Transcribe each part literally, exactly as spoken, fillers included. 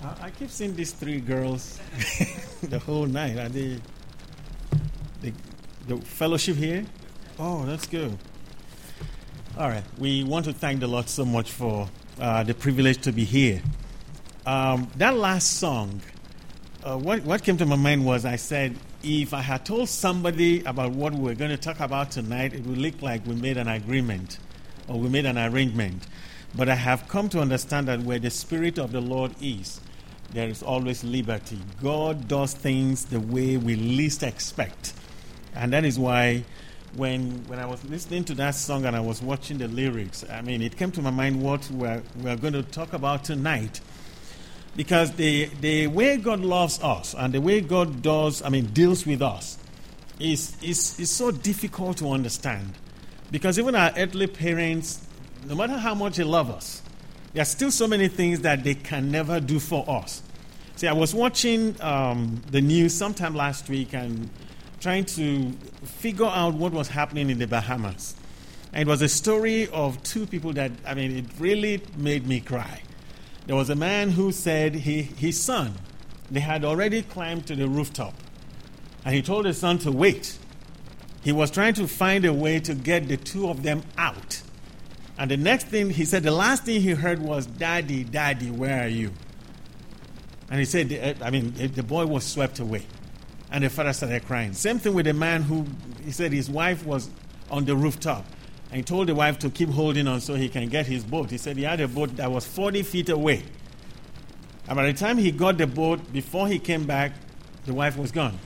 I, I keep seeing these three girls the whole night. Are they, they the fellowship here? Oh, that's good. All right. We want to thank the Lord so much for uh, the privilege to be here. Um, that last song, uh, what, what came to my mind was I said, if I had told somebody about what we were going to talk about tonight, it would look like we made an agreement or we made an arrangement. But I have come to understand that where the Spirit of the Lord is, there is always liberty. God does things the way we least expect. And that is why when when I was listening to that song and I was watching the lyrics, I mean, it came to my mind what we're, we're going to talk about tonight. Because the, the way God loves us and the way God does, I mean, deals with us is, is, is so difficult to understand. Because even our earthly parents, no matter how much they love us, there are still so many things that they can never do for us. See, I was watching um, the news sometime last week and trying to figure out what was happening in the Bahamas. And it was a story of two people that, I mean, it really made me cry. There was a man who said he, his son, they had already climbed to the rooftop. And he told his son to wait. He was trying to find a way to get the two of them out. And the next thing, he said, the last thing he heard was, "Daddy, Daddy, where are you?" And he said, I mean, the boy was swept away. And the father started crying. Same thing with the man who, he said his wife was on the rooftop. And he told the wife to keep holding on so he can get his boat. He said he had a boat that was forty feet away. And by the time he got the boat, before he came back, the wife was gone.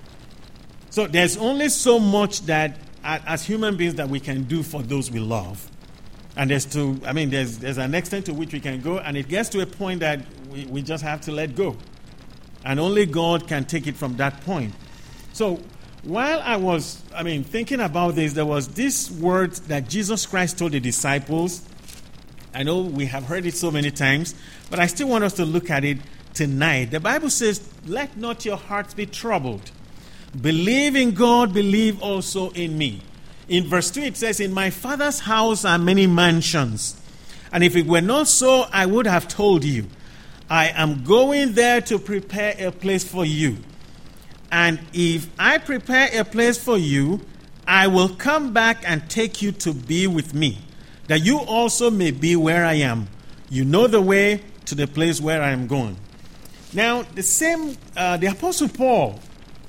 So there's only so much that, as human beings, that we can do for those we love. And there's to, I mean, there's there's an extent to which we can go, and it gets to a point that we, we just have to let go. And only God can take it from that point. So while I was, I mean, thinking about this, there was this word that Jesus Christ told the disciples. I know we have heard it so many times, but I still want us to look at it tonight. The Bible says, "Let not your hearts be troubled. Believe in God, believe also in me." In verse two, it says, "In my Father's house are many mansions. And if it were not so, I would have told you. I am going there to prepare a place for you. And if I prepare a place for you, I will come back and take you to be with me, that you also may be where I am. You know the way to the place where I am going." Now, the same, uh, the Apostle Paul,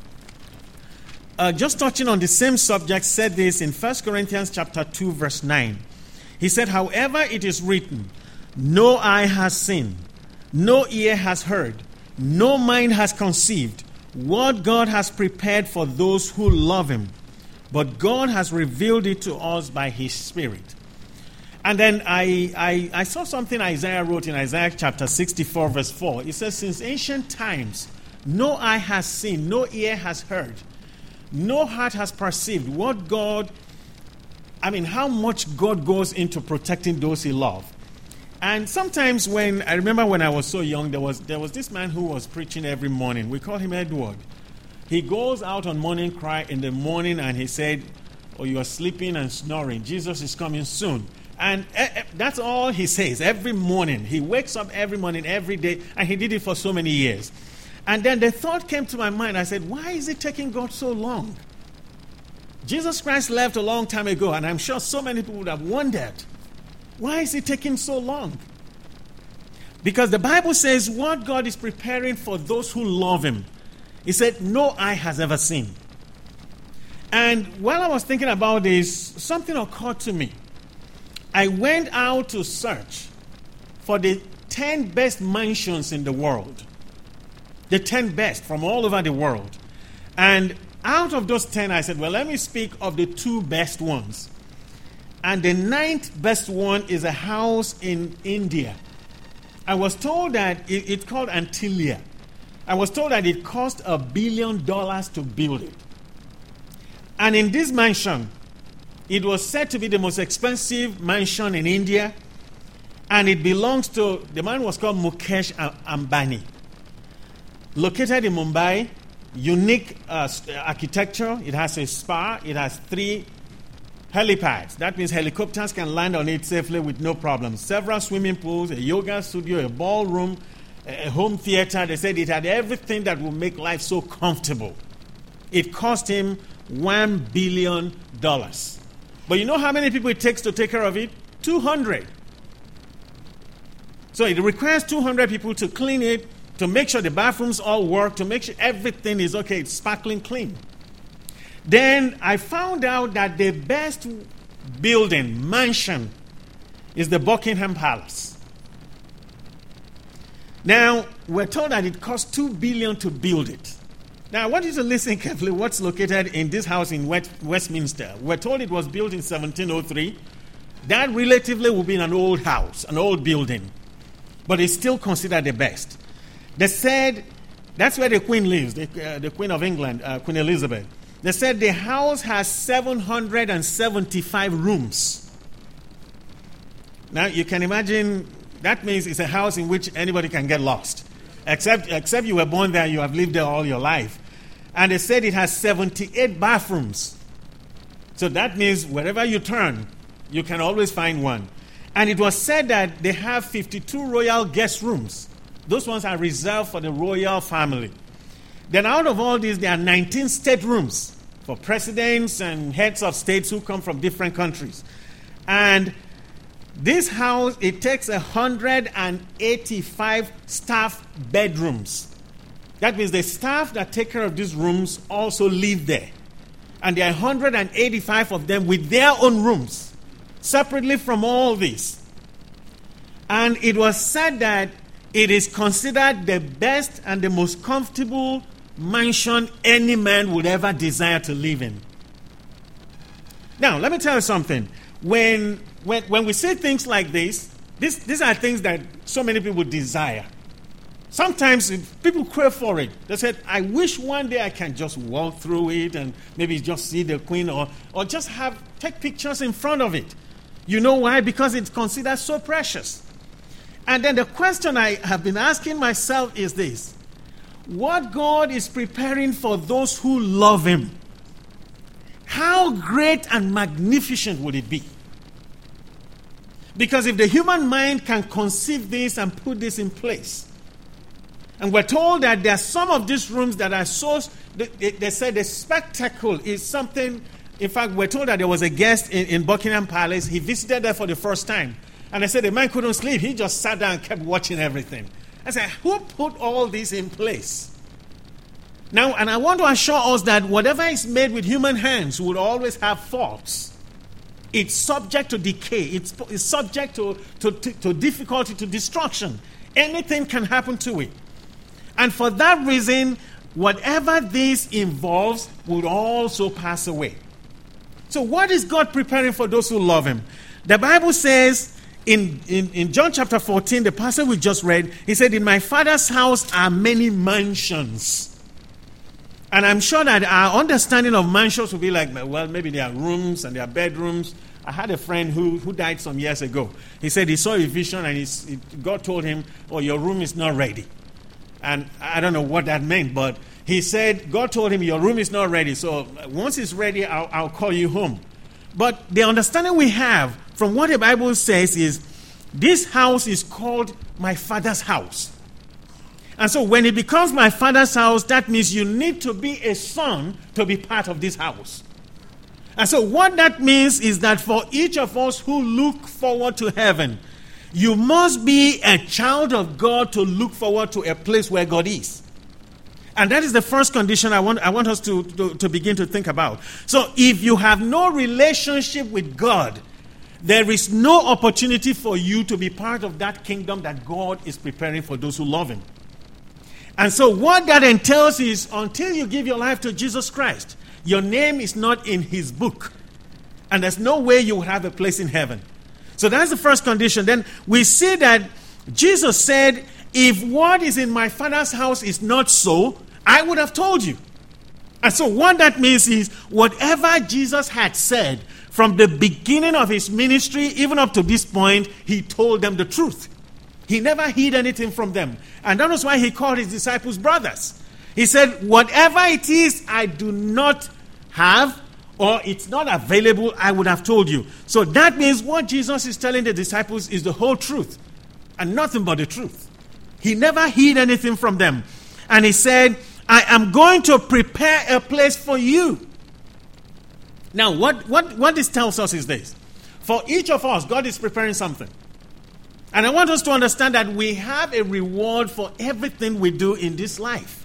Uh, just touching on the same subject, said this in First Corinthians chapter two, verse nine. He said, "However it is written, no eye has seen, no ear has heard, no mind has conceived what God has prepared for those who love him. But God has revealed it to us by his Spirit." And then I, I, I saw something Isaiah wrote in Isaiah chapter sixty-four, verse four. It says, "Since ancient times, no eye has seen, no ear has heard, no heart has perceived what God, I mean, how much God goes into protecting those he loves." And sometimes when, I remember when I was so young, there was there was this man who was preaching every morning. We called him Edward. He goes out on morning cry in the morning and he said, "Oh, you are sleeping and snoring. Jesus is coming soon." And uh, that's all he says every morning. He wakes up every morning, every day, and he did it for so many years. And then the thought came to my mind. I said, why is it taking God so long? Jesus Christ left a long time ago, and I'm sure so many people would have wondered, why is it taking so long? Because the Bible says what God is preparing for those who love him. He said, no eye has ever seen. And while I was thinking about this, something occurred to me. I went out to search for the ten best mansions in the world. The ten best from all over the world. And out of those ten, I said, well, let me speak of the two best ones. And the ninth best one is a house in India. I was told that it, it's called Antilia. I was told that it cost a billion dollars to build it. And in this mansion, it was said to be the most expensive mansion in India. And it belongs to, the man was called Mukesh Ambani. Located in Mumbai, unique uh, architecture. It has a spa. It has three helipads. That means helicopters can land on it safely with no problem. Several swimming pools, a yoga studio, a ballroom, a home theater. They said it had everything that would make life so comfortable. It cost him one billion dollars. But you know how many people it takes to take care of it? two hundred. So it requires two hundred people to clean it, to make sure the bathrooms all work, to make sure everything is okay, it's sparkling clean. Then I found out that the best building, mansion, is the Buckingham Palace. Now, we're told that it cost two billion dollars to build it. Now, I want you to listen carefully what's located in this house in West, Westminster. We're told it was built in seventeen oh three. That relatively will be an old house, an old building. But it's still considered the best. They said, that's where the Queen lives, the, uh, the Queen of England, uh, Queen Elizabeth. They said the house has seven hundred seventy-five rooms. Now, you can imagine, that means it's a house in which anybody can get lost. Except, except you were born there, you have lived there all your life. And they said it has seventy-eight bathrooms. So that means wherever you turn, you can always find one. And it was said that they have fifty-two royal guest rooms. Those ones are reserved for the royal family. Then out of all these, there are nineteen staterooms for presidents and heads of states who come from different countries. And this house, it takes one hundred eighty-five staff bedrooms. That means the staff that take care of these rooms also live there. And there are one hundred eighty-five of them with their own rooms, separately from all this. And it was said that it is considered the best and the most comfortable mansion any man would ever desire to live in. Now, let me tell you something. When when, when we say things like this, this, these are things that so many people desire. Sometimes people crave for it. They said, I wish one day I can just walk through it and maybe just see the Queen or, or just have take pictures in front of it. You know why? Because it's considered so precious. And then the question I have been asking myself is this: what God is preparing for those who love Him, how great and magnificent would it be? Because if the human mind can conceive this and put this in place, and we're told that there are some of these rooms that are so, they, they said the spectacle is something. In fact, we're told that there was a guest in, in Buckingham Palace. He visited there for the first time. And they said the man couldn't sleep. He just sat down and kept watching everything. I said, who put all this in place? Now, and I want to assure us that whatever is made with human hands will always have faults. It's subject to decay. It's, it's subject to, to, to, to difficulty, to destruction. Anything can happen to it. And for that reason, whatever this involves will also pass away. So what is God preparing for those who love Him? The Bible says in, in, in John chapter fourteen, the passage we just read, he said, in my Father's house are many mansions. And I'm sure that our understanding of mansions will be like, well, maybe there are rooms and there are bedrooms. I had a friend who, who died some years ago. He said he saw a vision and he's, he, God told him, oh, your room is not ready. And I don't know what that meant, but he said, God told him, your room is not ready. So once it's ready, I'll, I'll call you home. But the understanding we have from what the Bible says is, this house is called my Father's house. And so when it becomes my Father's house, that means you need to be a son to be part of this house. And so what that means is that for each of us who look forward to heaven, you must be a child of God to look forward to a place where God is. And that is the first condition I want, I want us to, to, to begin to think about. So if you have no relationship with God, there is no opportunity for you to be part of that kingdom that God is preparing for those who love Him. And so what that entails is, until you give your life to Jesus Christ, your name is not in His book. And there's no way you will have a place in heaven. So that's the first condition. Then we see that Jesus said, if what is in my Father's house is not so, I would have told you. And so what that means is, whatever Jesus had said from the beginning of His ministry, even up to this point, He told them the truth. He never hid anything from them. And that was why He called His disciples brothers. He said, whatever it is I do not have, or it's not available, I would have told you. So that means what Jesus is telling the disciples is the whole truth and nothing but the truth. He never hid anything from them. And he said, I am going to prepare a place for you. Now, what, what, what this tells us is this. For each of us, God is preparing something. And I want us to understand that we have a reward for everything we do in this life.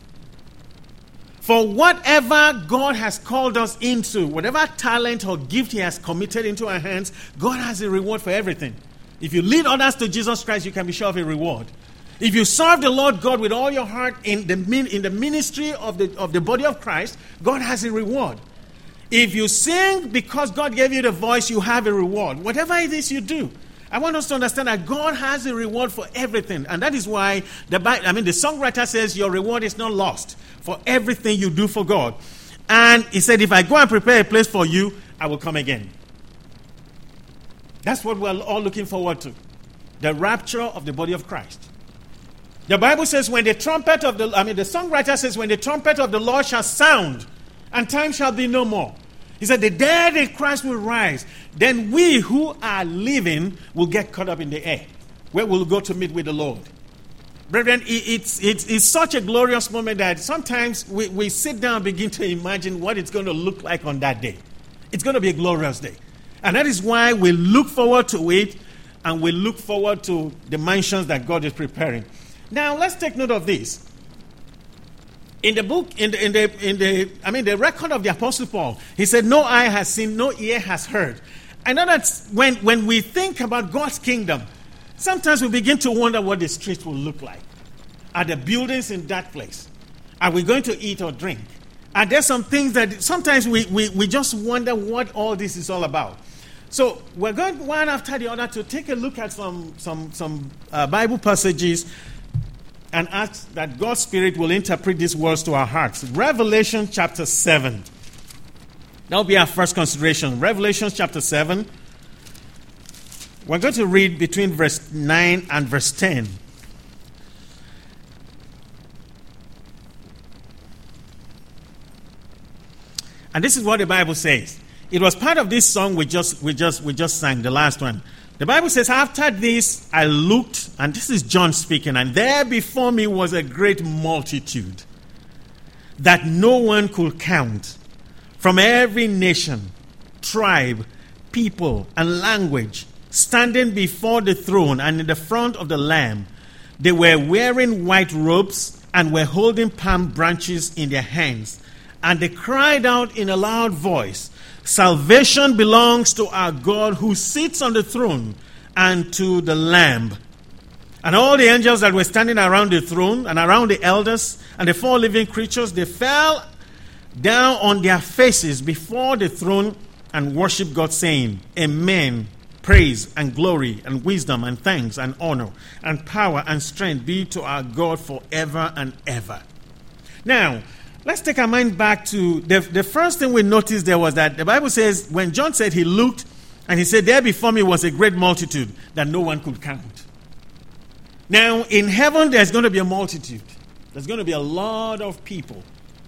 For whatever God has called us into, whatever talent or gift he has committed into our hands, God has a reward for everything. If you lead others to Jesus Christ, you can be sure of a reward. If you serve the Lord God with all your heart in the in the ministry of the of the body of Christ, God has a reward. If you sing because God gave you the voice, you have a reward. Whatever it is you do, I want us to understand that God has a reward for everything, and that is why the I mean the songwriter says your reward is not lost for everything you do for God. And he said, if I go and prepare a place for you, I will come again. That's what we're all looking forward to, the rapture of the body of Christ. The Bible says when the trumpet of the, I mean the songwriter says when the trumpet of the Lord shall sound and time shall be no more. He said the dead in Christ will rise. Then we who are living will get caught up in the air, where we'll go to meet with the Lord. Brethren, it's, it's, it's such a glorious moment that sometimes we, we sit down and begin to imagine what it's going to look like on that day. It's going to be a glorious day. And that is why we look forward to it, and we look forward to the mansions that God is preparing. Now, let's take note of this. In the book, in the, in the, in the, I mean, the record of the Apostle Paul, he said, no eye has seen, no ear has heard. I know that when, when we think about God's kingdom, sometimes we begin to wonder what the streets will look like. Are the buildings in that place? Are we going to eat or drink? Are there some things that sometimes we, we, we just wonder what all this is all about? So we're going one after the other to take a look at some, some, some uh, Bible passages and ask that God's Spirit will interpret these words to our hearts. Revelation chapter seven. That will be our first consideration. Revelation chapter seven. We're going to read between verse nine and verse ten. And this is what the Bible says. It was part of this song we just we just we just sang, the last one. The Bible says, after this I looked, and this is John speaking, and there before me was a great multitude that no one could count, from every nation, tribe, people, and language, standing before the throne and in the front of the Lamb. They were wearing white robes and were holding palm branches in their hands. And they cried out in a loud voice, salvation belongs to our God who sits on the throne and to the Lamb. And all the angels that were standing around the throne and around the elders and the four living creatures, they fell down on their faces before the throne and worshiped God, saying, Amen. Praise and glory and wisdom and thanks and honor and power and strength be to our God forever and ever. Now, let's take our mind back to the, the first thing we noticed there was that the Bible says when John said he looked and he said there before me was a great multitude that no one could count. Now, in heaven there's going to be a multitude. There's going to be a lot of people.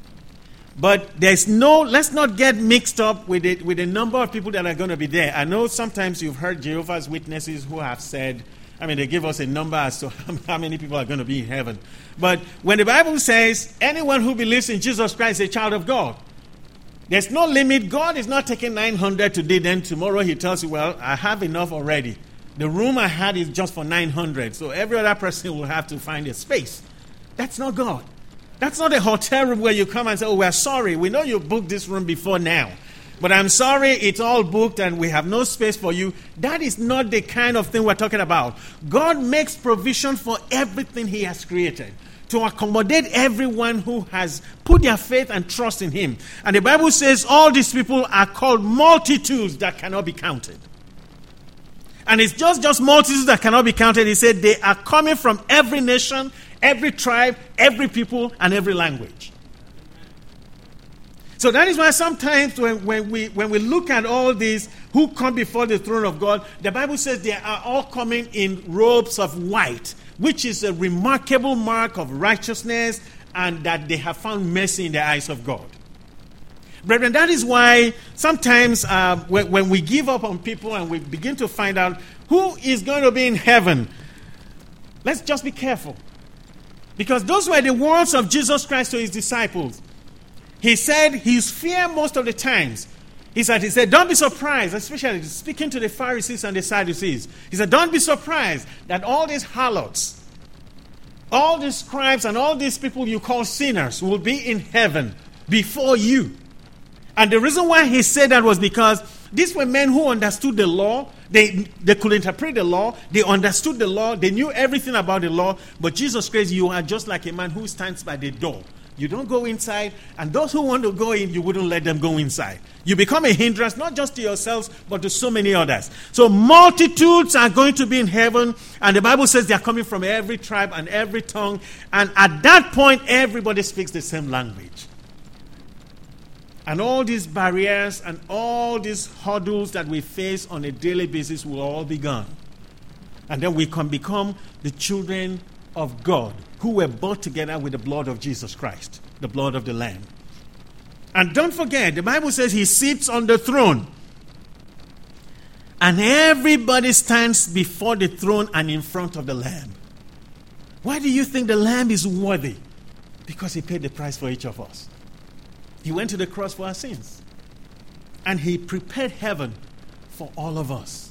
But there's no, let's not get mixed up with it, with the number of people that are going to be there. I know sometimes you've heard Jehovah's Witnesses who have said, I mean, they give us a number as to how many people are going to be in heaven. But when the Bible says anyone who believes in Jesus Christ is a child of God, there's no limit. God is not taking nine hundred today, then tomorrow he tells you, well, I have enough already. The room I had is just for nine hundred, so every other person will have to find a space. That's not God. That's not a hotel room where you come and say, oh, we're sorry. We know you booked this room before now, but I'm sorry, it's all booked and we have no space for you. That is not the kind of thing we're talking about. God makes provision for everything he has created to accommodate everyone who has put their faith and trust in him. And the Bible says all these people are called multitudes that cannot be counted. And it's just, just multitudes that cannot be counted. He said they are coming from every nation, every tribe, every people, and every language. So that is why sometimes when, when we when we look at all these who come before the throne of God, the Bible says they are all coming in robes of white, which is a remarkable mark of righteousness and that they have found mercy in the eyes of God. Brethren, that is why sometimes uh, when, when we give up on people and we begin to find out who is going to be in heaven, let's just be careful. Because those were the words of Jesus Christ to his disciples. He said his fear most of the times. He said, he said, don't be surprised, especially speaking to the Pharisees and the Sadducees. He said, don't be surprised that all these harlots, all these scribes and all these people you call sinners will be in heaven before you. And the reason why he said that was because these were men who understood the law. They, they could interpret the law. They understood the law. They knew everything about the law. But Jesus Christ, you are just like a man who stands by the door. You don't go inside. And those who want to go in, you wouldn't let them go inside. You become a hindrance, not just to yourselves, but to so many others. So multitudes are going to be in heaven. And the Bible says they are coming from every tribe and every tongue. And at that point, everybody speaks the same language. And all these barriers and all these hurdles that we face on a daily basis will all be gone. And then we can become the children of God who were bought together with the blood of Jesus Christ, the blood of the Lamb. And don't forget, the Bible says he sits on the throne. And everybody stands before the throne and in front of the Lamb. Why do you think the Lamb is worthy? Because he paid the price for each of us. He went to the cross for our sins. And he prepared heaven for all of us.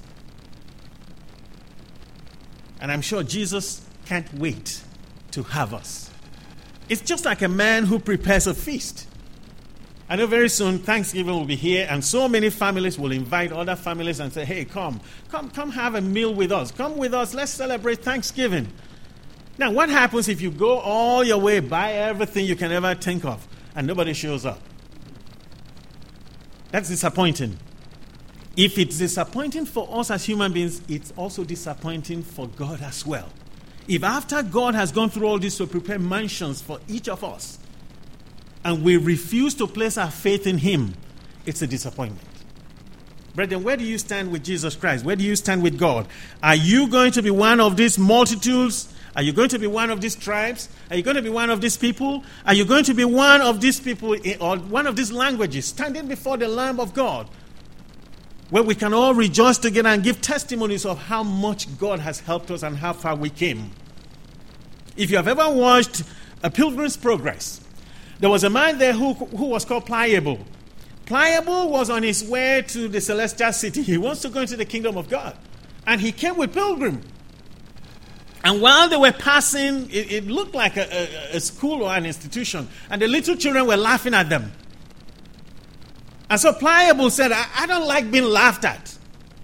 And I'm sure Jesus can't wait to have us. It's just like a man who prepares a feast. I know very soon Thanksgiving will be here, and so many families will invite other families and say, hey, come, come, come have a meal with us. Come with us, let's celebrate Thanksgiving. Now, what happens if you go all your way, buy everything you can ever think of, and nobody shows up? That's disappointing. If it's disappointing for us as human beings, it's also disappointing for God as well. If after God has gone through all this to prepare mansions for each of us, and we refuse to place our faith in him, it's a disappointment. Brethren, where do you stand with Jesus Christ? Where do you stand with God? Are you going to be one of these multitudes? Are you going to be one of these tribes? Are you going to be one of these people? Are you going to be one of these people in, or one of these languages standing before the Lamb of God, where we can all rejoice together and give testimonies of how much God has helped us and how far we came? If you have ever watched A Pilgrim's Progress, there was a man there who, who was called Pliable. Pliable was on his way to the celestial city. He wants to go into the kingdom of God. And he came with Pilgrim. And while they were passing, it, it looked like a, a, a school or an institution. And the little children were laughing at them. And so Pliable said, I, I don't like being laughed at.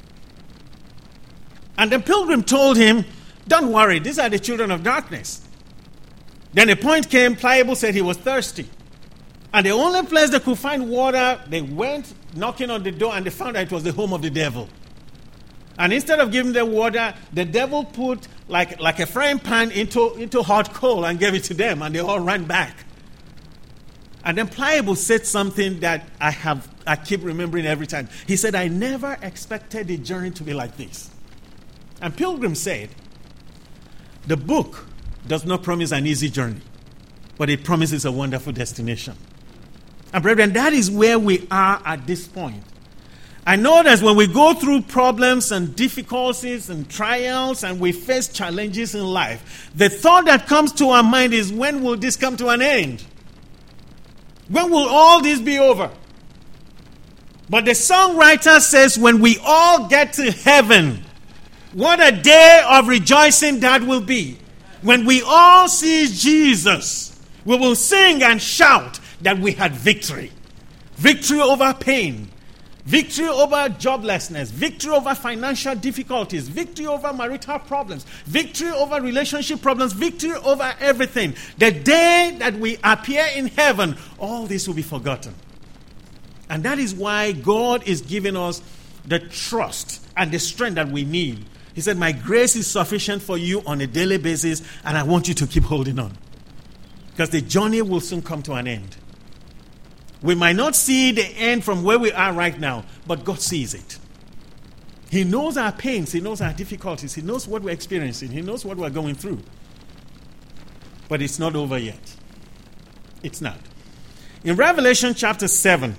And the Pilgrim told him, don't worry, these are the children of darkness. Then the point came, Pliable said he was thirsty. And the only place they could find water, they went knocking on the door and they found that it was the home of the devil. And instead of giving them water, the devil put like, like a frying pan into, into hot coal and gave it to them, and they all ran back. And then Pliable said something that I have I keep remembering every time. He said, I never expected the journey to be like this. And Pilgrim said, the book does not promise an easy journey, but it promises a wonderful destination. And brethren, that is where we are at this point. I know that when we go through problems and difficulties and trials and we face challenges in life, the thought that comes to our mind is, when will this come to an end? When will all this be over? But the songwriter says, when we all get to heaven, what a day of rejoicing that will be. When we all see Jesus, we will sing and shout that we had victory. Victory over pain. Victory over joblessness. Victory over financial difficulties. Victory over marital problems. Victory over relationship problems. Victory over everything. The day that we appear in heaven, all this will be forgotten. And that is why God is giving us the trust and the strength that we need. He said, my grace is sufficient for you on a daily basis, and I want you to keep holding on. Because the journey will soon come to an end. We might not see the end from where we are right now, but God sees it. He knows our pains. He knows our difficulties. He knows what we're experiencing. He knows what we're going through. But it's not over yet. It's not. In Revelation chapter seven,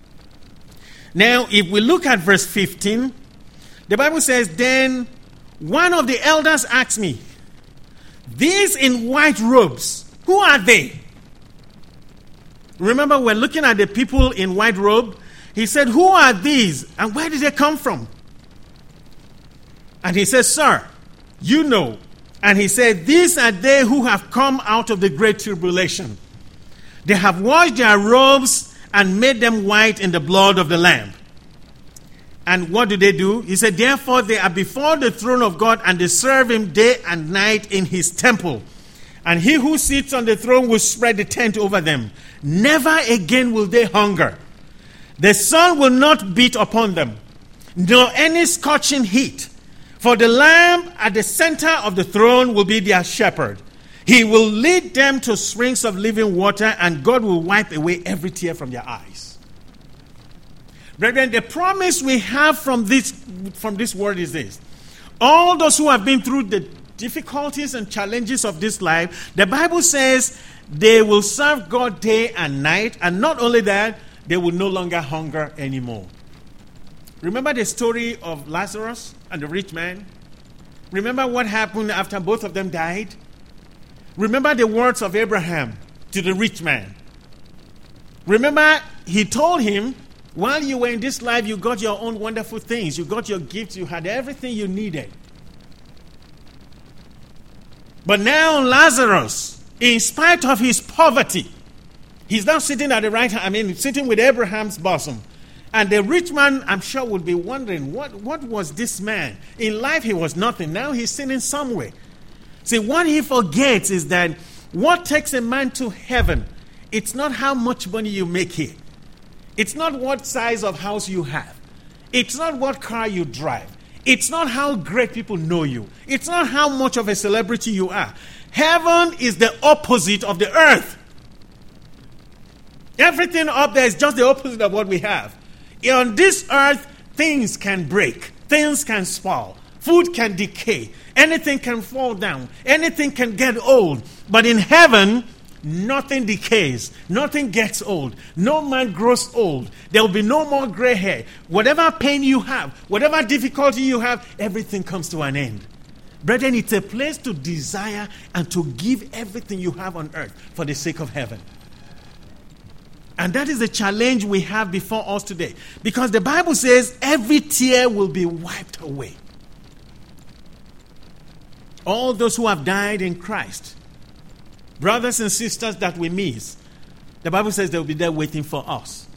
now if we look at verse fifteen, the Bible says, then one of the elders asked me, These in white robes, who are they? Remember, we're looking at the people in white robe. He said, who are these and where did they come from? And he says, sir, you know. And he said, these are they who have come out of the great tribulation. They have washed their robes and made them white in the blood of the Lamb. And what do they do? He said, therefore they are before the throne of God, and they serve him day and night in his temple. And he who sits on the throne will spread the tent over them. Never again will they hunger. The sun will not beat upon them, nor any scorching heat. For the Lamb at the center of the throne will be their shepherd. He will lead them to springs of living water, and God will wipe away every tear from their eyes. Brethren, the promise we have from this, from this word is this. All those who have been through the difficulties and challenges of this life, the Bible says they will serve God day and night, and not only that, they will no longer hunger anymore. Remember the story of Lazarus and the rich man? Remember what happened after both of them died? Remember the words of Abraham to the rich man. Remember, he told him, while you were in this life, you got your own wonderful things. You got your gifts. You had everything you needed. But now Lazarus, in spite of his poverty, he's now sitting at the right hand, I mean, sitting with Abraham's bosom. And the rich man, I'm sure, would be wondering, what, what was this man? In life, he was nothing. Now he's sitting somewhere. See, what he forgets is that what takes a man to heaven, it's not how much money you make here. It's not what size of house you have. It's not what car you drive. It's not how great people know you. It's not how much of a celebrity you are. Heaven is the opposite of the earth. Everything up there is just the opposite of what we have. On this earth, things can break. Things can spoil. Food can decay. Anything can fall down. Anything can get old. But in heaven, nothing decays. Nothing gets old. No man grows old. There will be no more gray hair. Whatever pain you have, whatever difficulty you have, everything comes to an end. Brethren, it's a place to desire and to give everything you have on earth for the sake of heaven. And that is the challenge we have before us today. Because the Bible says every tear will be wiped away. All those who have died in Christ, brothers and sisters that we miss, the Bible says they will be there waiting for us.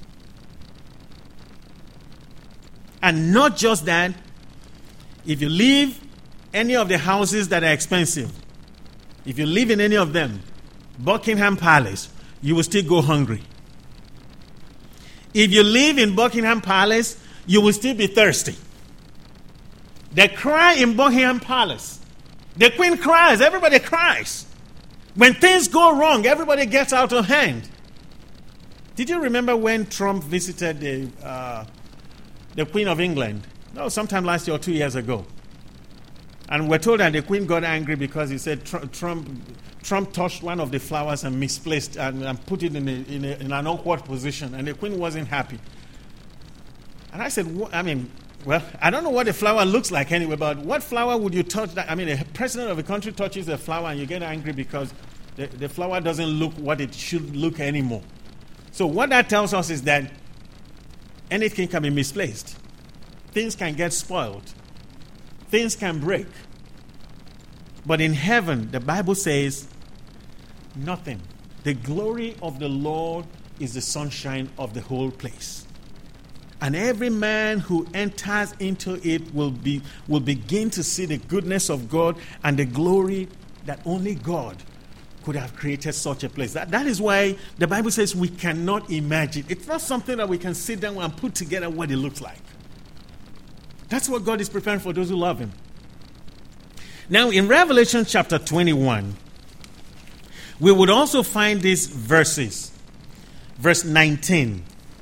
And not just that, if you leave any of the houses that are expensive, if you live in any of them, Buckingham Palace, you will still go hungry. If you live in Buckingham Palace, you will still be thirsty. They cry in Buckingham Palace. The Queen cries. Everybody cries. When things go wrong, everybody gets out of hand. Did you remember when Trump visited the, uh, the Queen of England? No, sometime last year or two years ago. And we're told that the Queen got angry because he said tr- Trump... Trump touched one of the flowers and misplaced and, and put it in, a, in, a, in an awkward position, and the Queen wasn't happy. And I said, I mean, well, I don't know what a flower looks like anyway, but what flower would you touch that? I mean, a president of a country touches a flower and you get angry because the, the flower doesn't look what it should look anymore. So what that tells us is that anything can be misplaced. Things can get spoiled. Things can break. But in heaven, the Bible says, nothing. The glory of the Lord is the sunshine of the whole place. And every man who enters into it will be will begin to see the goodness of God and the glory that only God could have created such a place. That, that is why the Bible says we cannot imagine. It's not something that we can sit down and put together what it looks like. That's what God is preparing for those who love Him. Now, in Revelation chapter twenty-one, we would also find these verses, verse nineteen,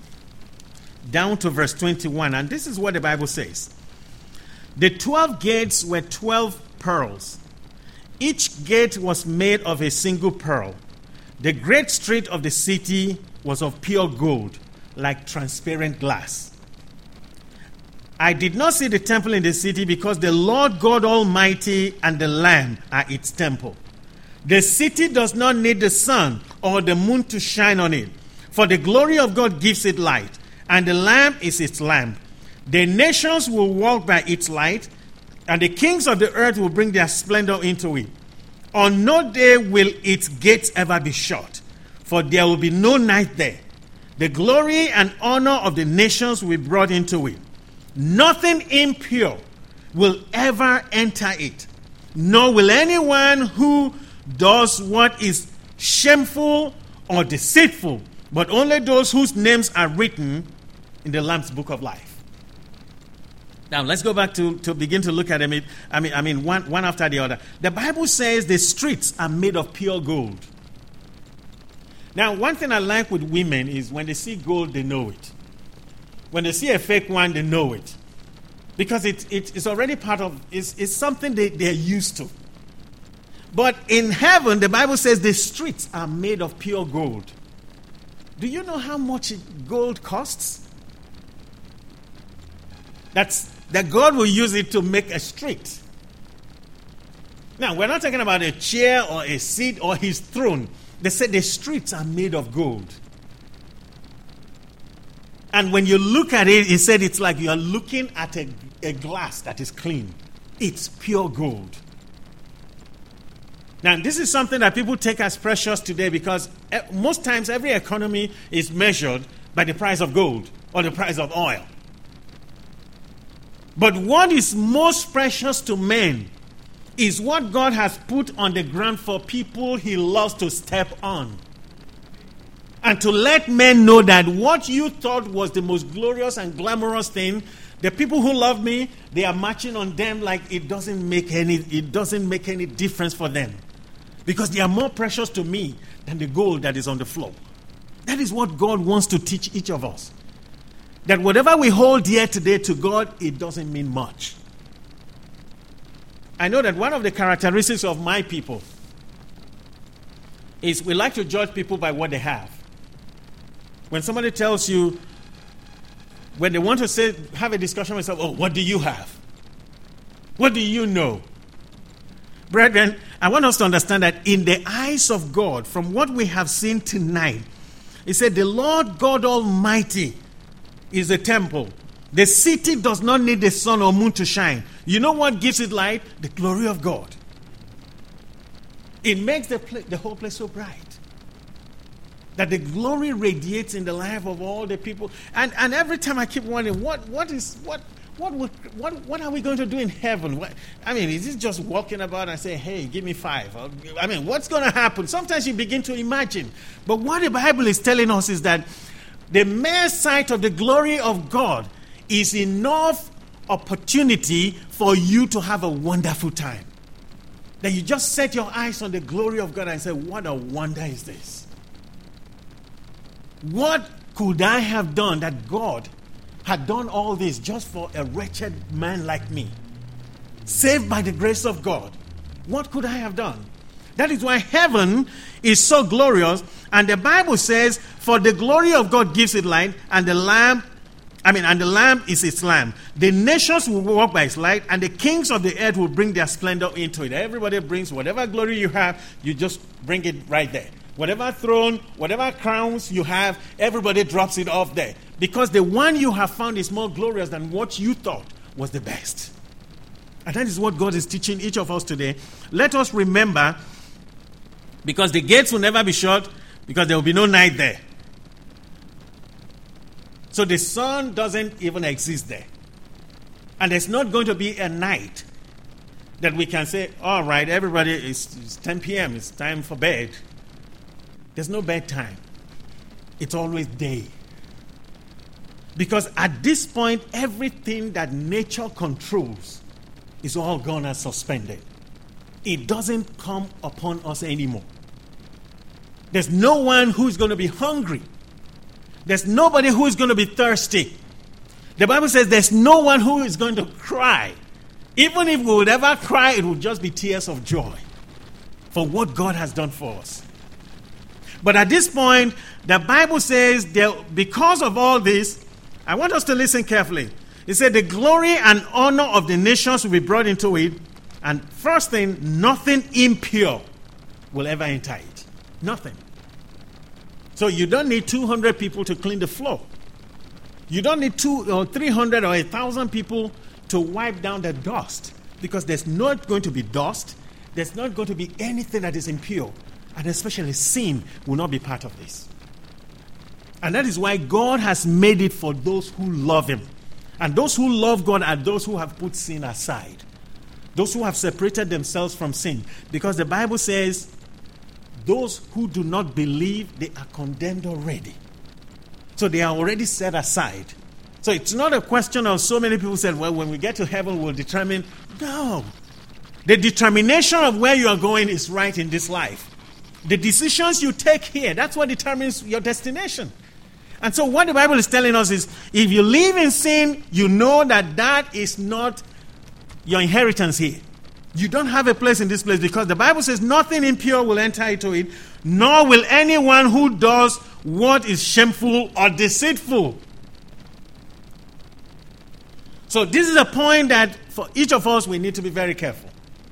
down to verse twenty-one. And this is what the Bible says. The twelve gates were twelve pearls. Each gate was made of a single pearl. The great street of the city was of pure gold, like transparent glass. I did not see the temple in the city because the Lord God Almighty and the Lamb are its temple. The city does not need the sun or the moon to shine on it, for the glory of God gives it light, and the Lamb is its lamp. The nations will walk by its light, and the kings of the earth will bring their splendor into it. On no day will its gates ever be shut, for there will be no night there. The glory and honor of the nations will be brought into it. Nothing impure will ever enter it, nor will anyone who does what is shameful or deceitful, but only those whose names are written in the Lamb's book of life. Now let's go back to, to begin to look at them. I mean, I mean one, one after the other. The Bible says the streets are made of pure gold. Now, one thing I like with women is when they see gold, they know it. When they see a fake one, they know it. Because it, it, it's already part of, it's, it's something they, they're used to. But in heaven, the Bible says the streets are made of pure gold. Do you know how much gold costs? That's, that God will use it to make a street. Now, we're not talking about a chair or a seat or his throne. They said the streets are made of gold. And when you look at it, it said it's like you are looking at a, a glass that is clean. It's pure gold. Now, this is something that people take as precious today because most times every economy is measured by the price of gold or the price of oil. But what is most precious to men is what God has put on the ground for people he loves to step on. And to let men know that what you thought was the most glorious and glamorous thing, the people who love me, they are marching on them like it doesn't make any, it doesn't make any difference for them. Because they are more precious to me than the gold that is on the floor. That is what God wants to teach each of us. That whatever we hold dear today to God, it doesn't mean much. I know that one of the characteristics of my people is we like to judge people by what they have. When somebody tells you, when they want to say, have a discussion with someone, oh, what do you have? What do you know? Brethren, I want us to understand that in the eyes of God, from what we have seen tonight, it said the Lord God Almighty is a temple. The city does not need the sun or moon to shine. You know what gives it light? The glory of God. It makes the, pla- the whole place so bright. That the glory radiates in the life of all the people. And and every time I keep wondering, what what is what what would, what what are we going to do in heaven? What, I mean, is it just walking about and say, hey, give me five? Or, I mean, what's going to happen? Sometimes you begin to imagine. But what the Bible is telling us is that the mere sight of the glory of God is enough opportunity for you to have a wonderful time. That you just set your eyes on the glory of God and say, what a wonder is this? What could I have done that God had done all this just for a wretched man like me? Saved by the grace of God. What could I have done? That is why heaven is so glorious. And the Bible says, for the glory of God gives it light, and the lamp, I mean, and the lamp is its lamp. The nations will walk by its light, and the kings of the earth will bring their splendor into it. Everybody brings whatever glory you have, you just bring it right there. Whatever throne, whatever crowns you have, everybody drops it off there. Because the one you have found is more glorious than what you thought was the best. And that is what God is teaching each of us today. Let us remember, because the gates will never be shut, because there will be no night there. So the sun doesn't even exist there. And there's not going to be a night that we can say, all right, everybody, it's, it's ten p.m., it's time for bed. There's no bedtime. It's always day. Because at this point, everything that nature controls is all gone and suspended. It doesn't come upon us anymore. There's no one who's going to be hungry. There's nobody who is going to be thirsty. The Bible says there's no one who is going to cry. Even if we would ever cry, it would just be tears of joy for what God has done for us. But at this point, the Bible says that because of all this, I want us to listen carefully. He said, the glory and honor of the nations will be brought into it. And first thing, nothing impure will ever enter it. Nothing. So you don't need two hundred people to clean the floor. You don't need two or three hundred or a thousand people to wipe down the dust, because there's not going to be dust. There's not going to be anything that is impure, and especially sin will not be part of this. And that is why God has made it for those who love Him. And those who love God are those who have put sin aside, those who have separated themselves from sin, because the Bible says those who do not believe, they are condemned already. So they are already set aside. So it's not a question of so many people said, well, when we get to heaven, we'll determine. No. The determination of where you are going is right in this life. The decisions you take here, that's what determines your destination. And so what the Bible is telling us is, if you live in sin, you know that that is not your inheritance here. You don't have a place in this place, because the Bible says nothing impure will enter into it, nor will anyone who does what is shameful or deceitful. So this is a point that for each of us we need to be very careful.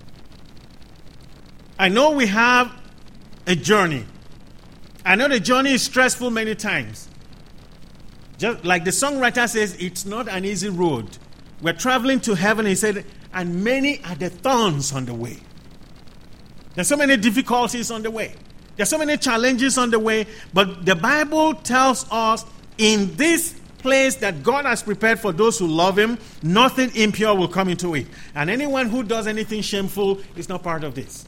I know we have a journey. I know the journey is stressful many times. Just like the songwriter says, it's not an easy road. We're traveling to heaven, he said, and many are the thorns on the way. There's so many difficulties on the way. There's so many challenges on the way. But the Bible tells us in this place that God has prepared for those who love Him, nothing impure will come into it. And anyone who does anything shameful is not part of this.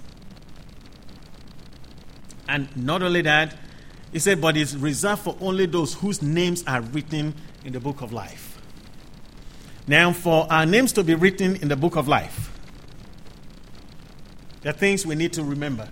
And not only that, he said, but it's reserved for only those whose names are written in the book of life. Now, for our names to be written in the book of life, there are things we need to remember.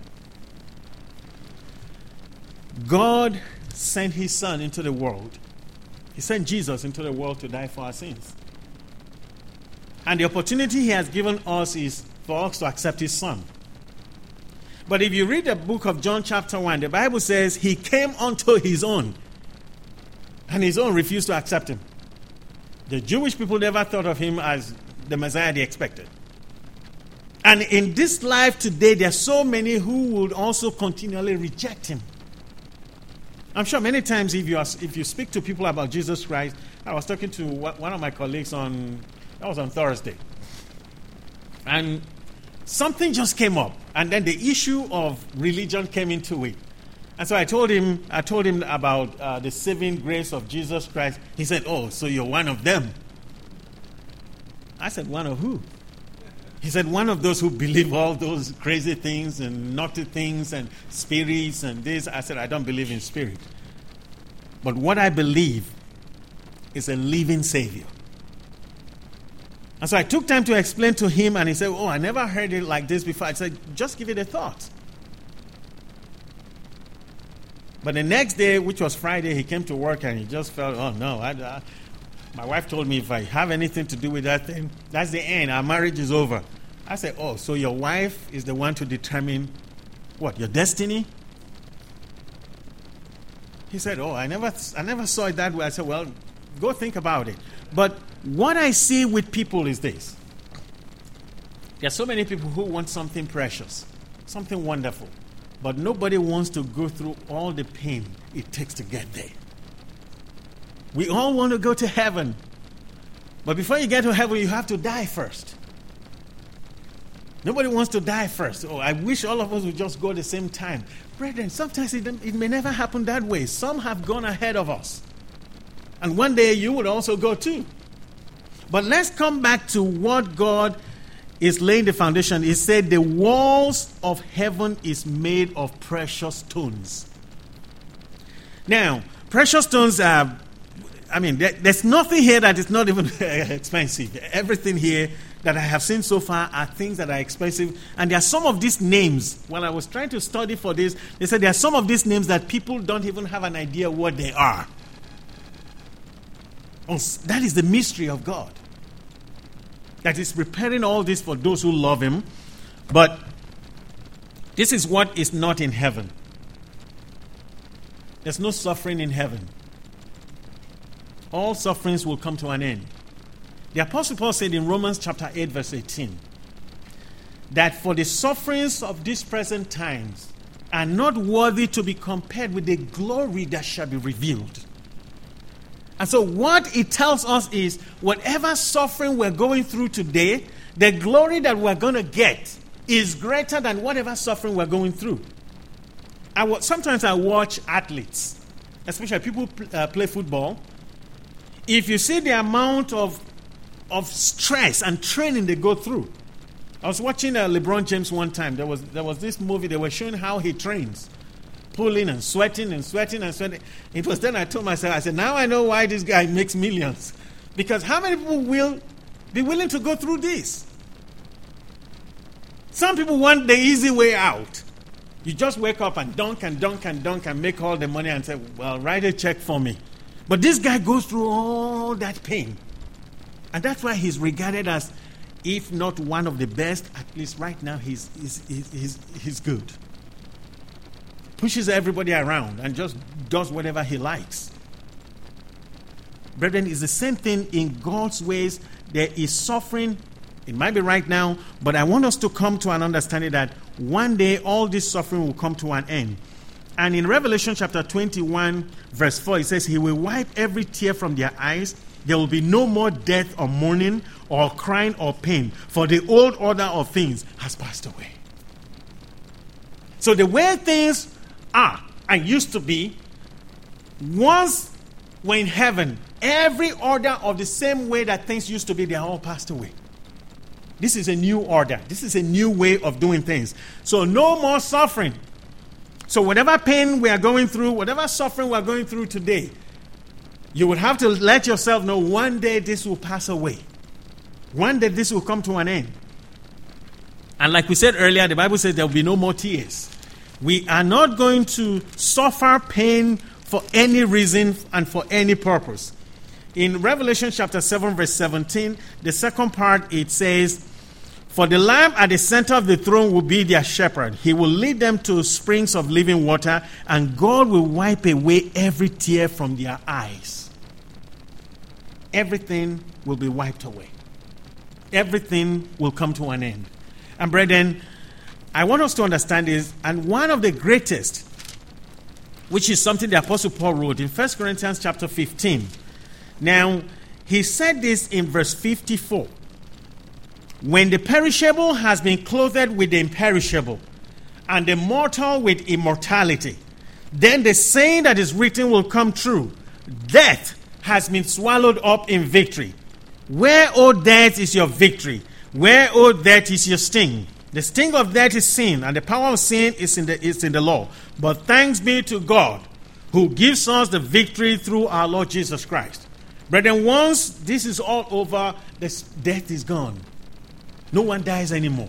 God sent His Son into the world. He sent Jesus into the world to die for our sins. And the opportunity He has given us is for us to accept His Son. But if you read the book of John chapter one, the Bible says He came unto His own, and His own refused to accept Him. The Jewish people never thought of Him as the Messiah they expected. And in this life today, there are so many who would also continually reject Him. I'm sure many times if you are, if you speak to people about Jesus Christ, I was talking to one of my colleagues on, that was on Thursday. And something just came up. And then the issue of religion came into it. And so I told him, I told him about uh, the saving grace of Jesus Christ. He said, oh, so you're one of them. I said, one of who? He said, one of those who believe all those crazy things and naughty things and spirits and this. I said, I don't believe in spirit. But what I believe is a living Savior. And so I took time to explain to him, and he said, oh, I never heard it like this before. I said, just give it a thought. But the next day, which was Friday, he came to work and he just felt, oh, no. I, I, my wife told me if I have anything to do with that thing, that's the end. Our marriage is over. I said, oh, so your wife is the one to determine what, your destiny? He said, oh, I never, I never saw it that way. I said, well, go think about it. But what I see with people is this. There are so many people who want something precious, something wonderful. But nobody wants to go through all the pain it takes to get there. We all want to go to heaven. But before you get to heaven, you have to die first. Nobody wants to die first. Oh, I wish all of us would just go at the same time. Brethren, sometimes it, it may never happen that way. Some have gone ahead of us. And one day you would also go too. But let's come back to what God is laying the foundation. He said the walls of heaven is made of precious stones. Now, precious stones are, I mean, there, there's nothing here that is not even expensive. Everything here that I have seen so far are things that are expensive. And there are some of these names, when I was trying to study for this, they said there are some of these names that people don't even have an idea what they are. Oh, that is the mystery of God. That is preparing all this for those who love Him. But this is what is not in heaven. There's no suffering in heaven. All sufferings will come to an end. The Apostle Paul said in Romans chapter eight, verse eighteen, that for the sufferings of these present times are not worthy to be compared with the glory that shall be revealed. And so what it tells us is, whatever suffering we're going through today, the glory that we're going to get is greater than whatever suffering we're going through. I w- sometimes I watch athletes, especially people pl- uh, play football. If you see the amount of of stress and training they go through. I was watching uh, LeBron James one time. There was there was this movie. They were showing how he trains, pulling and sweating and sweating and sweating. It was then I told myself, I said, now I know why this guy makes millions. Because how many people will be willing to go through this? Some people want the easy way out. You just wake up and dunk and dunk and dunk and make all the money and say, well, write a check for me. But this guy goes through all that pain. And that's why he's regarded as, if not one of the best, at least right now he's, he's, he's, he's, he's good. Pushes everybody around and just does whatever he likes. Brethren, it's the same thing in God's ways. There is suffering. It might be right now, but I want us to come to an understanding that one day all this suffering will come to an end. And in Revelation chapter twenty-one, verse four, it says, he will wipe every tear from their eyes. There will be no more death or mourning or crying or pain, for the old order of things has passed away. So the way things are and used to be, once we're in heaven, every order of the same way that things used to be, they are all passed away. This is a new order. This is a new way of doing things. So no more suffering. So whatever pain we are going through, whatever suffering we are going through today, you would have to let yourself know one day this will pass away. One day this will come to an end. And like we said earlier, the Bible says there will be no more tears. We are not going to suffer pain for any reason and for any purpose. In Revelation chapter seven, verse seventeen, the second part, it says, for the Lamb at the center of the throne will be their shepherd. He will lead them to springs of living water, and God will wipe away every tear from their eyes. Everything will be wiped away. Everything will come to an end. And brethren, I want us to understand this, and one of the greatest, which is something the Apostle Paul wrote in First Corinthians chapter fifteen. Now, he said this in verse fifty-four. When the perishable has been clothed with the imperishable, and the mortal with immortality, then the saying that is written will come true. Death has been swallowed up in victory. Where, O death, is your victory? Where, O death, is your sting? The sting of death is sin, and the power of sin is in the, is in the law. But thanks be to God, who gives us the victory through our Lord Jesus Christ. Brethren, once this is all over, this death is gone. No one dies anymore.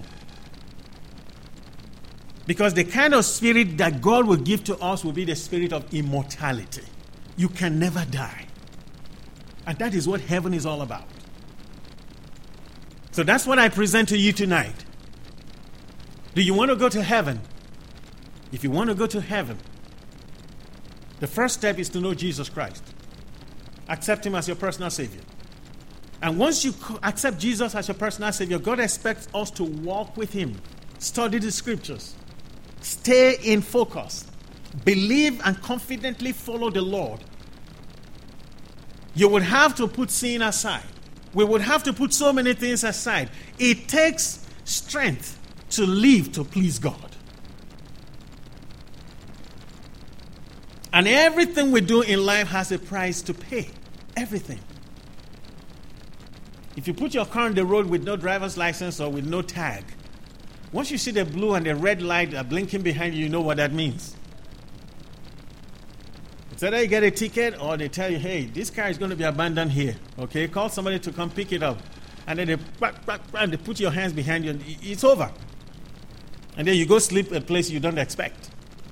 Because the kind of spirit that God will give to us will be the spirit of immortality. You can never die. And that is what heaven is all about. So that's what I present to you tonight. Do you want to go to heaven? If you want to go to heaven, the first step is to know Jesus Christ. Accept him as your personal Savior. And once you accept Jesus as your personal Savior, God expects us to walk with him, study the scriptures, stay in focus, believe and confidently follow the Lord. You would have to put sin aside. We would have to put so many things aside. It takes strength to live to please God. And everything we do in life has a price to pay. Everything. If you put your car on the road with no driver's license or with no tag, once you see the blue and the red light are blinking behind you, you know what that means. It's either you get a ticket or they tell you, hey, this car is going to be abandoned here. Okay, call somebody to come pick it up. And then they, and they put your hands behind you and it's over. And then you go sleep at a place you don't expect.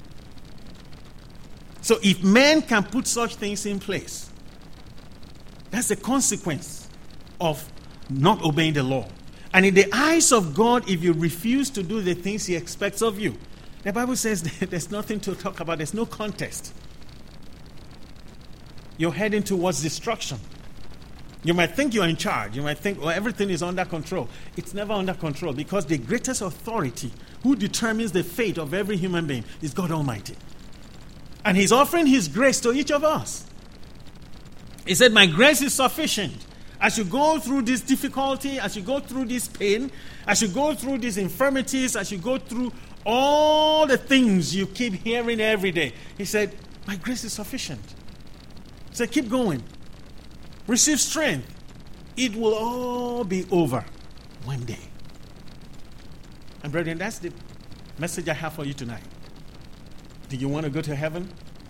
So if men can put such things in place, that's the consequence of not obeying the law. And in the eyes of God, if you refuse to do the things he expects of you, the Bible says there's nothing to talk about. There's no contest. You're heading towards destruction. You might think you're in charge. You might think, well, everything is under control. It's never under control because the greatest authority who determines the fate of every human being is God Almighty. And He's offering His grace to each of us. He said, my grace is sufficient. As you go through this difficulty, as you go through this pain, as you go through these infirmities, as you go through all the things you keep hearing every day, He said, my grace is sufficient. He said, keep going. Receive strength. It will all be over one day. And brethren, that's the message I have for you tonight. Do you want to go to heaven?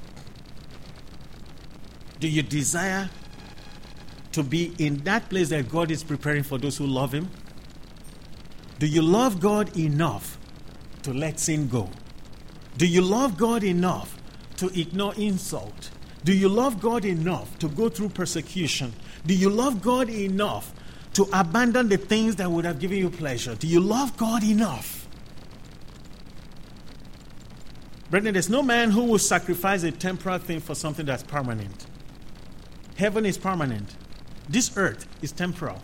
Do you desire to be in that place that God is preparing for those who love Him? Do you love God enough to let sin go? Do you love God enough to ignore insult? Do you love God enough to go through persecution? Do you love God enough to abandon the things that would have given you pleasure? Do you love God enough? Brethren, there's no man who will sacrifice a temporal thing for something that's permanent. Heaven is permanent. This earth is temporal.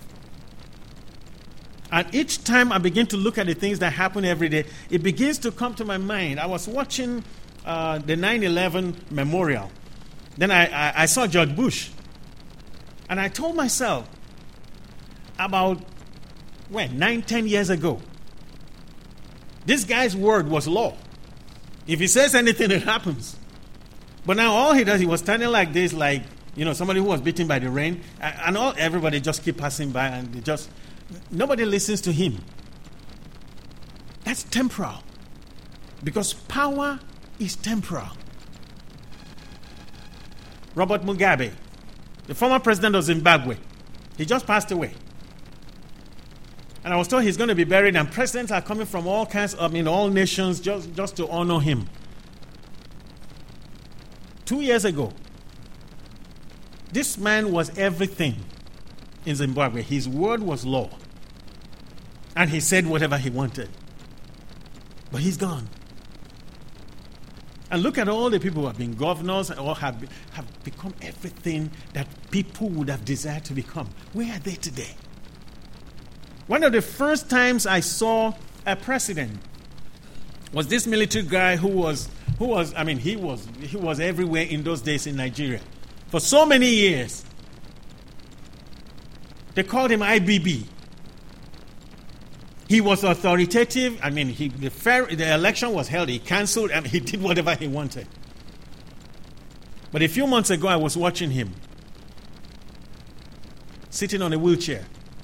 And each time I begin to look at the things that happen every day, it begins to come to my mind. I was watching uh, the nine eleven memorial. Then I, I, I saw George Bush. And I told myself, about, when, nine, ten years ago, this guy's word was law. If he says anything, it happens. But now all he does, he was standing like this, like, you know, somebody who was beaten by the rain. And all everybody just keep passing by and they just, nobody listens to him. That's temporal. Because power is temporal. Robert Mugabe, the former president of Zimbabwe, he just passed away. And I was told he's going to be buried, and presidents are coming from all kinds of, I mean, all nations just, just to honor him. Two years ago, this man was everything in Zimbabwe. His word was law. And he said whatever he wanted. But he's gone. And look at all the people who have been governors or have, be, have become everything that people would have desired to become. Where are they today? One of the first times I saw a president was this military guy who was, who was I mean, he was, he was everywhere in those days in Nigeria. For so many years. They called him I B B. He was authoritative. I mean, he, the, fair, the election was held. He canceled and he did whatever he wanted. But a few months ago, I was watching him sitting on a wheelchair.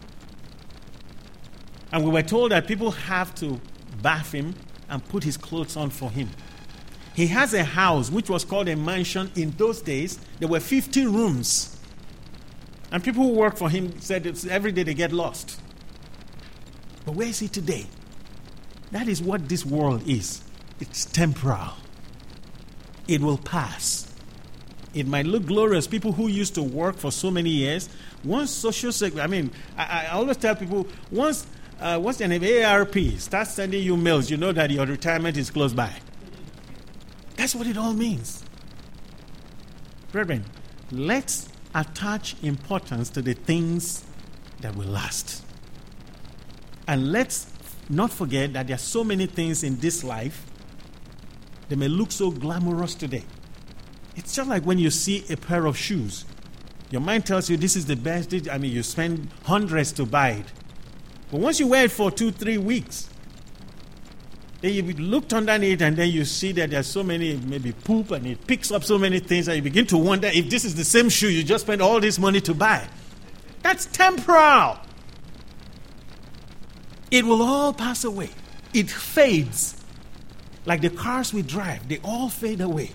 And we were told that people have to bath him and put his clothes on for him. He has a house which was called a mansion. In those days, there were fifty rooms. And people who worked for him said it's every day they get lost. But where is he today? That is what this world is. It's temporal. It will pass. It might look glorious. People who used to work for so many years, once social security, I mean, I, I always tell people, once, uh, what's the name, A R P, starts sending you mails, you know that your retirement is close by. That's what it all means. Brethren, let's attach importance to the things that will last. And let's not forget that there are so many things in this life that may look so glamorous today. It's just like when you see a pair of shoes. Your mind tells you this is the best. I mean, you spend hundreds to buy it. But once you wear it for two, three weeks, then you looked underneath and then you see that there's so many, maybe poop, and it picks up so many things that you begin to wonder if this is the same shoe you just spent all this money to buy. That's temporal. It will all pass away. It fades. Like the cars we drive, they all fade away.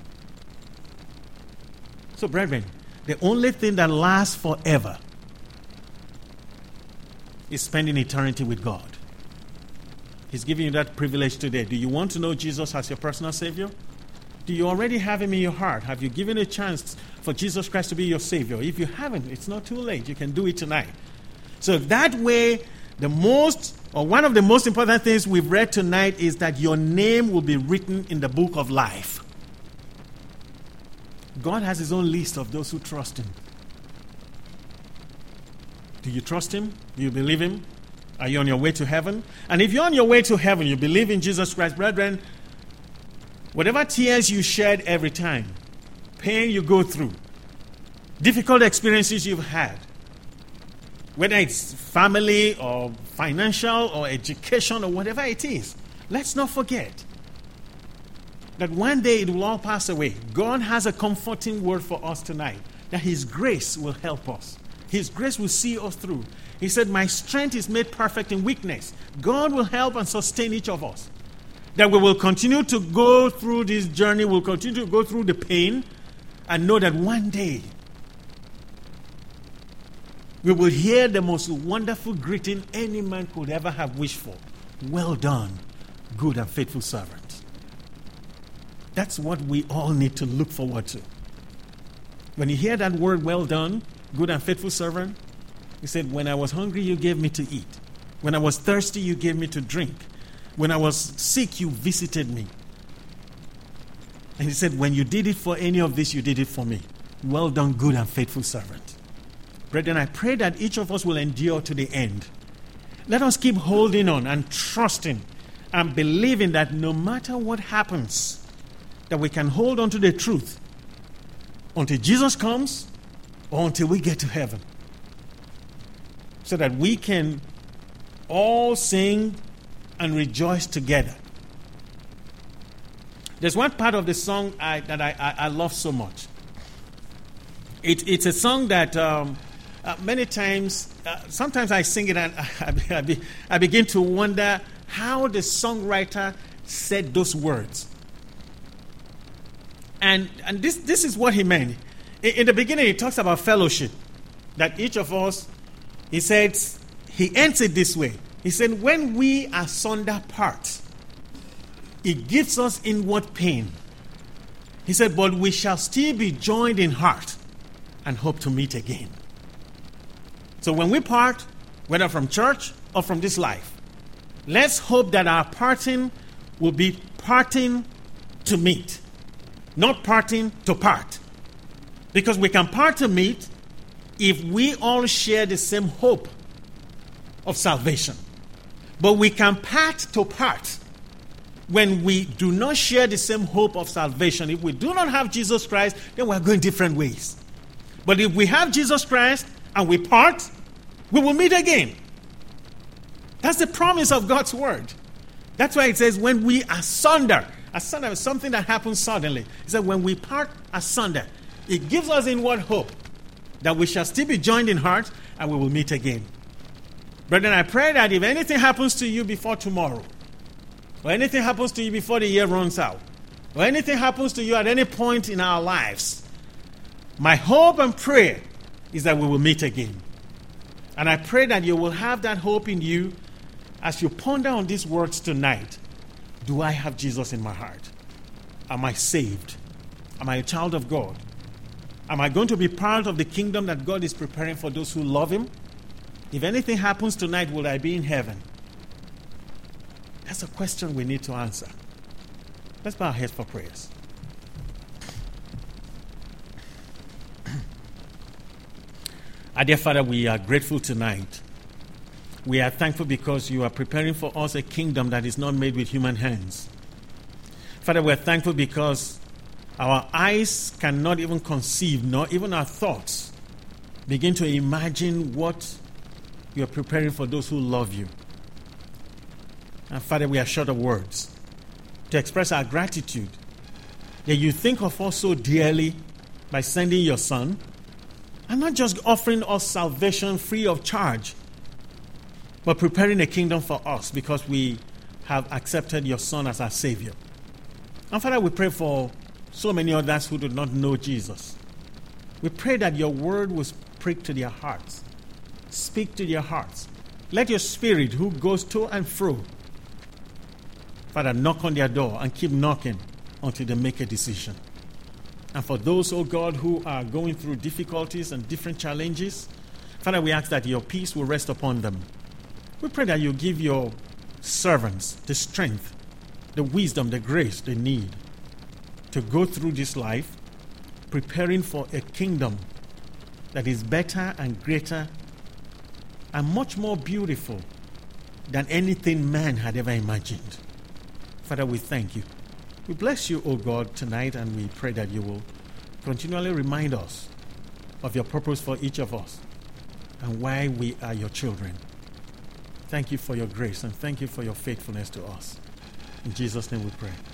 So, brethren, the only thing that lasts forever is spending eternity with God. He's giving you that privilege today. Do you want to know Jesus as your personal Savior? Do you already have Him in your heart? Have you given a chance for Jesus Christ to be your Savior? If you haven't, it's not too late. You can do it tonight. So that way, the most, or one of the most important things we've read tonight is that your name will be written in the book of life. God has His own list of those who trust Him. Do you trust him? Do you believe him? Are you on your way to heaven? And if you're on your way to heaven, you believe in Jesus Christ, brethren, whatever tears you shed every time, pain you go through, difficult experiences you've had, whether it's family or financial or education or whatever it is, let's not forget that one day it will all pass away. God has a comforting word for us tonight, that his grace will help us. His grace will see us through. He said, my strength is made perfect in weakness. God will help and sustain each of us. That we will continue to go through this journey, we'll continue to go through the pain, and know that one day we will hear the most wonderful greeting any man could ever have wished for. Well done, good and faithful servant. That's what we all need to look forward to. When you hear that word, well done, good and faithful servant, he said, when I was hungry, you gave me to eat. When I was thirsty, you gave me to drink. When I was sick, you visited me. And he said, when you did it for any of this, you did it for me. Well done, good and faithful servant. Brethren, I pray that each of us will endure to the end. Let us keep holding on and trusting and believing that no matter what happens, that we can hold on to the truth until Jesus comes or until we get to heaven, so that we can all sing and rejoice together. There's one part of the song I, that I, I, I love so much. It, it's a song that um, uh, many times, uh, sometimes I sing it and I, I, be, I begin to wonder how the songwriter said those words. And, and this, this is what he meant. In, in the beginning, he talks about fellowship, that each of us, he said, he ends it this way. He said, when we asunder part, it gives us inward pain. He said, but we shall still be joined in heart and hope to meet again. So when we part, whether from church or from this life, let's hope that our parting will be parting to meet, not parting to part. Because we can part to meet if we all share the same hope of salvation. But we can part to part when we do not share the same hope of salvation. If we do not have Jesus Christ, then we are going different ways. But if we have Jesus Christ and we part, we will meet again. That's the promise of God's word. That's why it says when we asunder. Asunder is something that happens suddenly. It says when we part asunder, it gives us inward hope that we shall still be joined in heart and we will meet again. Brethren, I pray that if anything happens to you before tomorrow, or anything happens to you before the year runs out, or anything happens to you at any point in our lives, my hope and prayer is that we will meet again. And I pray that you will have that hope in you as you ponder on these words tonight. Do I have Jesus in my heart? Am I saved? Am I a child of God? Am I going to be part of the kingdom that God is preparing for those who love him? If anything happens tonight, will I be in heaven? That's a question we need to answer. Let's bow our heads for prayers. Our dear Father, we are grateful tonight. We are thankful because you are preparing for us a kingdom that is not made with human hands. Father, we are thankful because our eyes cannot even conceive, nor even our thoughts begin to imagine what you are preparing for those who love you. And Father, we are short of words to express our gratitude that you think of us so dearly by sending your Son, and not just offering us salvation free of charge, but preparing a kingdom for us because we have accepted your Son as our Savior. And Father, we pray for so many others who do not know Jesus. We pray that your word will speak to their hearts. Speak to their hearts. Let your Spirit, who goes to and fro, Father, knock on their door and keep knocking until they make a decision. And for those, oh God, who are going through difficulties and different challenges, Father, we ask that your peace will rest upon them. We pray that you give your servants the strength, the wisdom, the grace they need to go through this life, preparing for a kingdom that is better and greater are much more beautiful than anything man had ever imagined. Father, we thank you. We bless you, O God, tonight, and we pray that you will continually remind us of your purpose for each of us and why we are your children. Thank you for your grace and thank you for your faithfulness to us. In Jesus' name we pray.